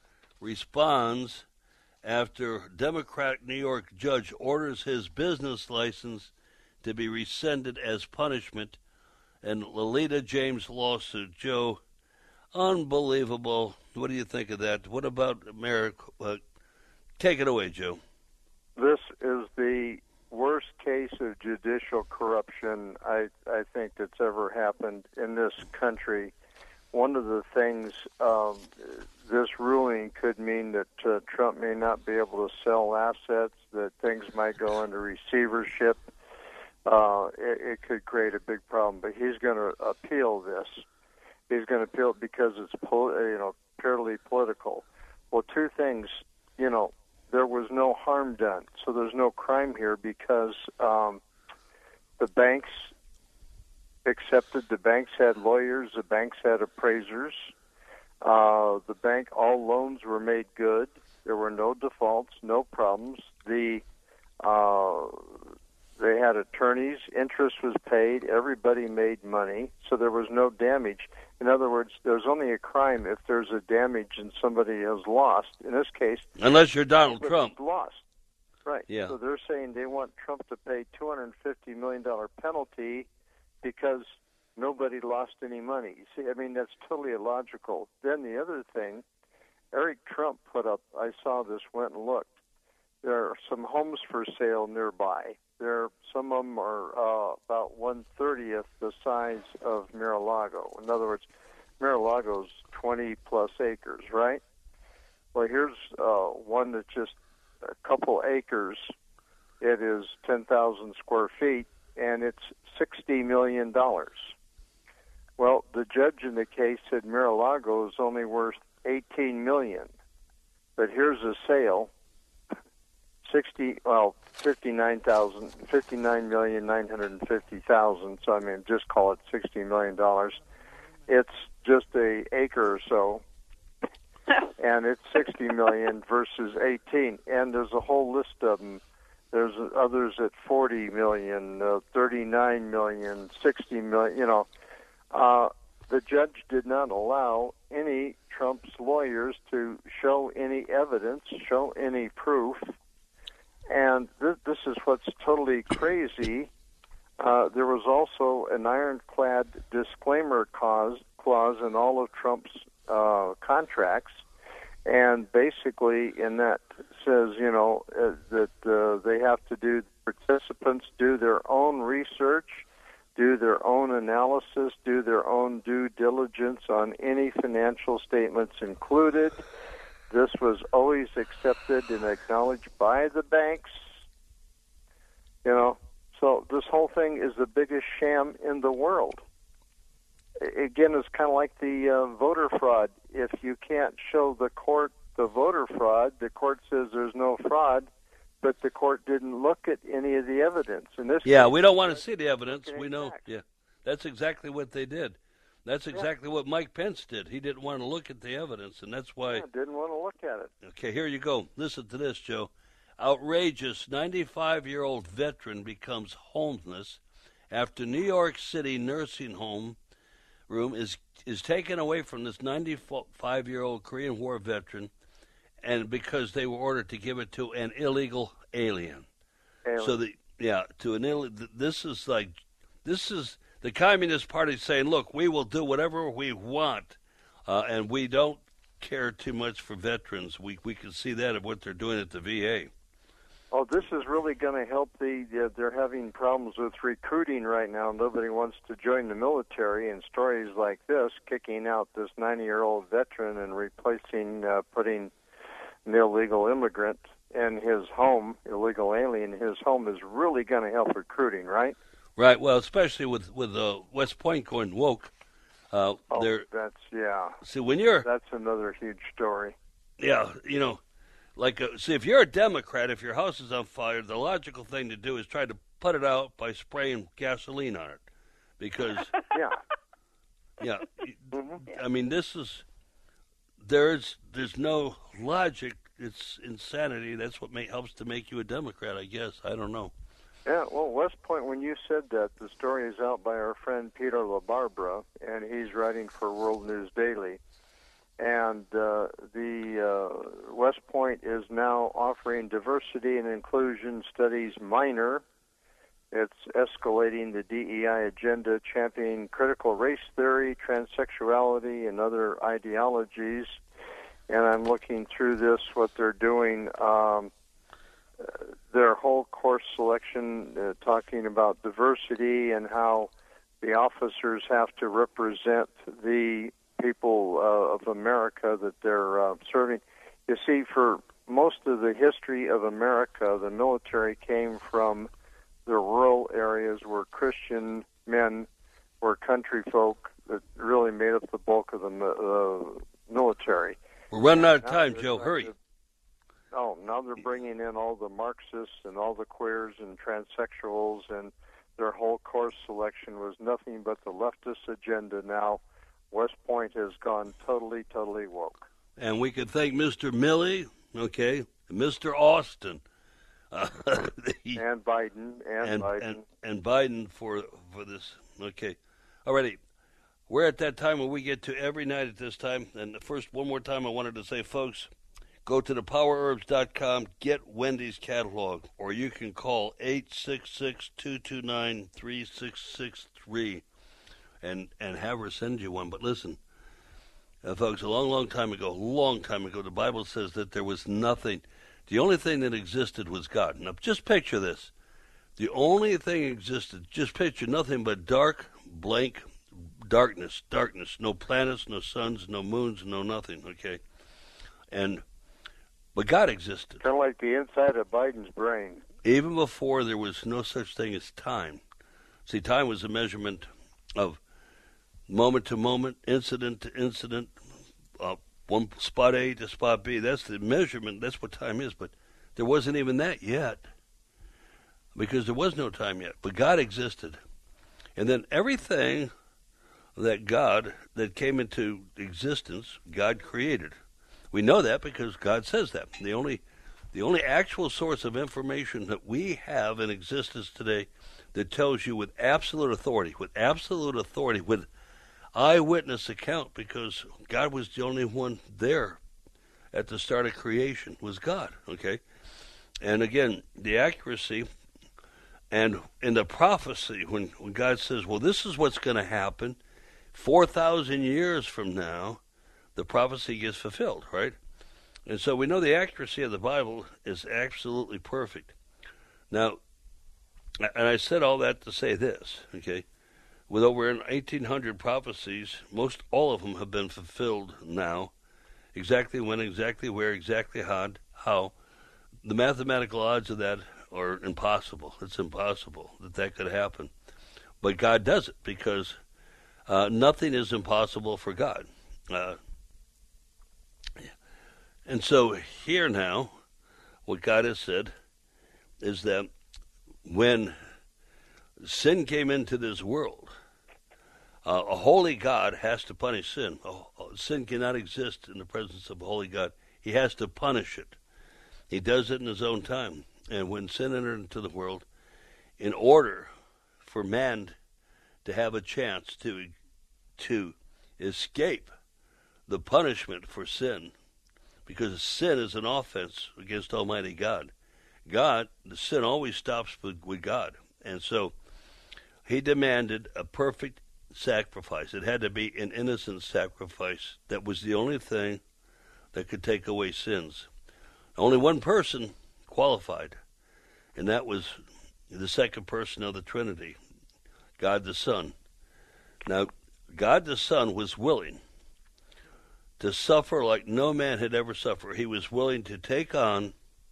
Speaker 3: responds after Democrat New York judge orders his business license to be rescinded as punishment, and Lolita James lawsuit. Joe, unbelievable. What do you think of that? What about America? Uh, take it away, Joe.
Speaker 5: This is the worst case of judicial corruption I, I think that's ever happened in this country. One of the things um, this ruling could mean that uh, Trump may not be able to sell assets, that things might go into receivership. Uh, it, it could create a big problem, but he's going to appeal this. He's going to appeal it because it's pol- you know purely political. Well, two things, you know, there was no harm done, so there's no crime here because um, the banks accepted. The banks had lawyers. The banks had appraisers. Uh, the bank, all loans were made good. There were no defaults, no problems. The uh, they had attorneys. Interest was paid. Everybody made money, so there was no damage. In other words, there's only a crime if there's a damage and somebody has lost. In this case,
Speaker 3: unless you're Donald Trump,
Speaker 5: lost. Right.
Speaker 3: Yeah.
Speaker 5: So they're saying they want Trump to pay two hundred fifty million dollars penalty because nobody lost any money. You see, I mean, that's totally illogical. Then the other thing, Eric Trump put up, I saw this, went and looked. There are some homes for sale nearby. There, some of them are uh, about one thirtieth the size of Mar-a-Lago. In other words, Mar-a-Lago's twenty plus acres, right? Well, here's uh, one that's just a couple acres. It is ten thousand square feet, and it's sixty million dollars. Well, the judge in the case said Mar-a-Lago is only worth eighteen million dollars. But here's a sale, sixty, well, fifty-nine thousand, fifty-nine million nine hundred fifty thousand. So I mean, just call it sixty million dollars. It's just a acre or so, and it's sixty million versus eighteen. And there's a whole list of them. There's others at forty million, uh, thirty-nine million, sixty million. You know, uh, the judge did not allow any Trump's lawyers to show any evidence, show any proof. And th- this is what's totally crazy. Uh, there was also an ironclad disclaimer clause, clause in all of Trump's uh, contracts. And basically in that says, you know, uh, that uh, they have to do, participants do their own research, do their own analysis, do their own due diligence on any financial statements included. This was always accepted and acknowledged by the banks. You know, so this whole thing is the biggest sham in the world. Again, it's kind of like the uh, voter fraud. If you can't show the court the voter fraud, the court says there's no fraud, but the court didn't look at any of the evidence. In this
Speaker 3: yeah,
Speaker 5: case,
Speaker 3: we don't want to see the evidence. We know.
Speaker 5: Back.
Speaker 3: Yeah, that's exactly what they did. That's exactly yeah. what Mike Pence did. He didn't want to look at the evidence, and that's why.
Speaker 5: Yeah, didn't want to look at it.
Speaker 3: Okay, here you go. Listen to this, Joe. Outrageous ninety-five-year-old veteran becomes homeless after New York City nursing home room is is taken away from this ninety-five-year-old Korean War veteran, and because they were ordered to give it to an illegal alien. alien. So the yeah, to an Ill, this is like this is the Communist Party saying, look, we will do whatever we want, uh, and we don't care too much for veterans. We we can see that of what they're doing at the V A.
Speaker 5: Oh, this is really going to help the, uh, they're having problems with recruiting right now. Nobody wants to join the military, and stories like this, kicking out this ninety-year-old veteran and replacing, uh, putting an illegal immigrant in his home, illegal alien in his home, is really going to help recruiting, right?
Speaker 3: Right. Well, especially with, with uh, West Point going woke. Uh,
Speaker 5: oh, that's, yeah.
Speaker 3: See, when you're...
Speaker 5: That's another huge story.
Speaker 3: Yeah, you know... Like, uh, see, if you're a Democrat, if your house is on fire, the logical thing to do is try to put it out by spraying gasoline on it, because
Speaker 5: yeah,
Speaker 3: yeah, I mean, this is there's there's no logic. It's insanity. That's what may, helps to make you a Democrat, I guess. I don't know.
Speaker 5: Yeah, well, West Point, when you said that, the story is out by our friend Peter LaBarbera, and he's writing for World News Daily. And uh, the uh, West Point is now offering diversity and inclusion studies minor. It's escalating the D E I agenda, championing critical race theory, transsexuality, and other ideologies. And I'm looking through this, what they're doing. Um, their whole course selection, uh, talking about diversity and how the officers have to represent the people uh, of America that they're uh, serving. You see, for most of the history of America, the military came from the rural areas where Christian men were country folk that really made up the bulk of the uh, military.
Speaker 3: We're running out of time, Joe. Hurry.
Speaker 5: To, oh, now they're bringing in all the Marxists and all the queers and transsexuals, and their whole course selection was nothing but the leftist agenda now. West Point has gone totally, totally woke.
Speaker 3: And we could thank Mister Milley, okay, Mister Austin. Uh, the,
Speaker 5: and Biden, and,
Speaker 3: and
Speaker 5: Biden.
Speaker 3: And, and Biden for for this. Okay. Alrighty. We're at that time where we get to every night at this time. And first, one more time, I wanted to say, folks, go to the power herbs dot com, get Wendy's catalog, or you can call eight six six, two two nine, three six six three. And, and have her send you one. But listen, uh, folks, a long, long time ago, long time ago, the Bible says that there was nothing. The only thing that existed was God. Now, just picture this. The only thing existed, just picture nothing but dark, blank darkness, darkness. No planets, no suns, no moons, no nothing, okay? And, but God existed.
Speaker 5: Kind of like the inside of Biden's brain.
Speaker 3: Even before there was no such thing as time. See, time was a measurement of moment to moment, incident to incident, uh, one spot A to spot B. That's the measurement. That's what time is. But there wasn't even that yet, because there was no time yet. But God existed. And then everything that God, that came into existence, God created. We know that because God says that. The only, the only actual source of information that we have in existence today that tells you with absolute authority, with absolute authority, with eyewitness account because God was the only one there at the start of creation, was God, okay? And again, the accuracy and in the prophecy, when, when God says, well, this is what's going to happen four thousand years from now, the prophecy gets fulfilled, right? And so we know the accuracy of the Bible is absolutely perfect. Now, and I said all that to say this, okay? With over eighteen hundred prophecies, most all of them have been fulfilled now. Exactly when, exactly where, exactly how, how. The mathematical odds of that are impossible. It's impossible that that could happen. But God does it because uh, nothing is impossible for God. Uh, and so here now, what God has said is that when sin came into this world, uh, a holy God has to punish sin. Oh, sin cannot exist in the presence of a holy God. He has to punish it. He does it in his own time. And when sin entered into the world, in order for man to have a chance to to escape the punishment for sin, because sin is an offense against Almighty God, God, the sin always stops with, with God. And so he demanded a perfect sacrifice. It had to be an innocent sacrifice. That was the only thing that could take away sins. Only one person qualified, and that was the second person of the Trinity, God the Son. Now, God the Son was willing to suffer like no man had ever suffered. He was willing to take on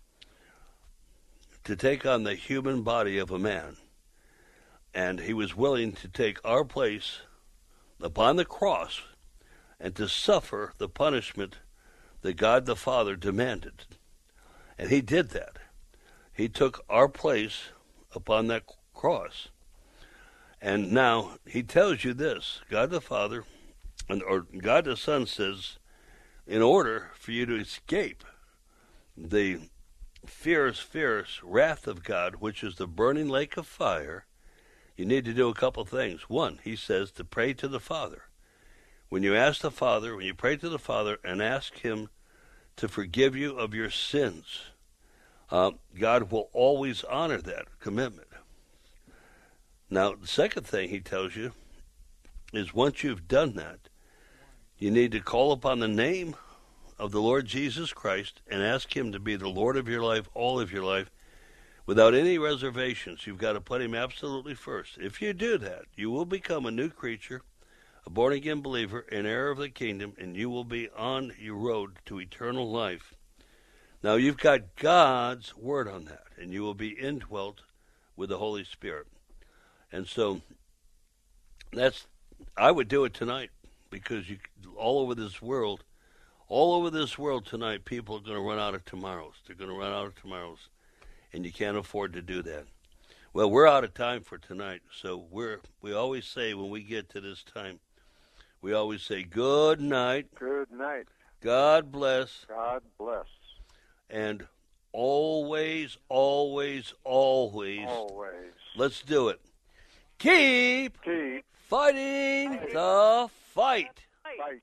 Speaker 3: to take on the human body of a man, and he was willing to take our place upon the cross and to suffer the punishment that God the Father demanded. And he did that. He took our place upon that cross. And now he tells you this, God the Father, or God the Son says, in order for you to escape the fierce, fierce wrath of God, which is the burning lake of fire, you need to do a couple things. One, he says to pray to the Father. When you ask the Father, when you pray to the Father and ask him to forgive you of your sins, uh, God will always honor that commitment. Now, the second thing he tells you is once you've done that, you need to call upon the name of the Lord Jesus Christ and ask him to be the Lord of your life, all of your life, without any reservations. You've got to put him absolutely first. If you do that, you will become a new creature, a born-again believer, an heir of the kingdom, and you will be on your road to eternal life. Now, you've got God's word on that, and you will be indwelt with the Holy Spirit. And so, that's, I would do it tonight, because you, all over this world, all over this world tonight, people are going to run out of tomorrows. They're going to run out of tomorrows, and you can't afford to do that. Well, we're out of time for tonight, so we're we always say when we get to this time, we always say good night.
Speaker 5: Good night.
Speaker 3: God bless.
Speaker 5: God bless.
Speaker 3: And always, always, always.
Speaker 5: Always.
Speaker 3: Let's do it. Keep,
Speaker 5: Keep
Speaker 3: fighting fight. the fight.
Speaker 5: Fight.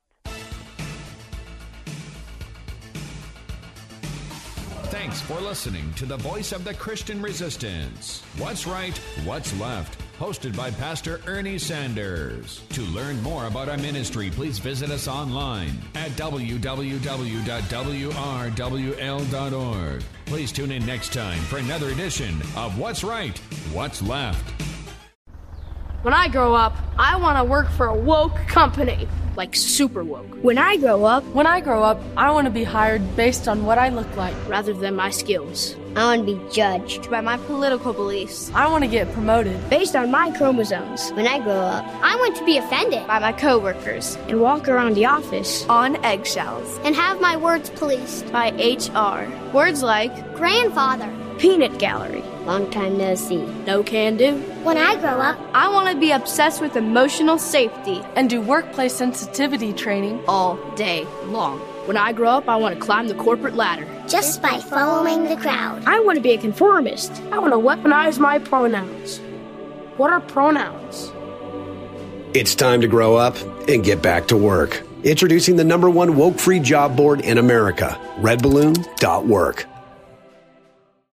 Speaker 11: Thanks for listening to the Voice of the Christian Resistance. What's Right, What's Left? Hosted by Pastor Ernie Sanders. To learn more about our ministry, please visit us online at w w w dot w r w l dot org. Please tune in next time for another edition of What's Right, What's Left.
Speaker 12: When I grow up, I want to work for a woke company, like super woke.
Speaker 13: When I grow up,
Speaker 12: When I grow up, I want to be hired based on what I look like,
Speaker 13: rather than my skills. I want to be judged
Speaker 12: by my political beliefs. I want to get promoted
Speaker 13: based on my chromosomes. When I grow up, I want to be offended
Speaker 12: by my coworkers
Speaker 13: and walk around the office
Speaker 12: on eggshells
Speaker 13: and have my words policed
Speaker 12: by H R. Words like
Speaker 13: grandfather,
Speaker 12: peanut gallery,
Speaker 13: long time no see,
Speaker 12: no can do.
Speaker 13: When I grow up,
Speaker 12: I want to be obsessed with emotional safety and do workplace sensitivity training all day long. When I grow up, I want to climb the corporate ladder
Speaker 13: just by following the crowd.
Speaker 12: I want to be a conformist. I want to weaponize my pronouns. What are pronouns?
Speaker 14: It's time to grow up and get back to work. Introducing the number one woke-free job board in America, red balloon dot work.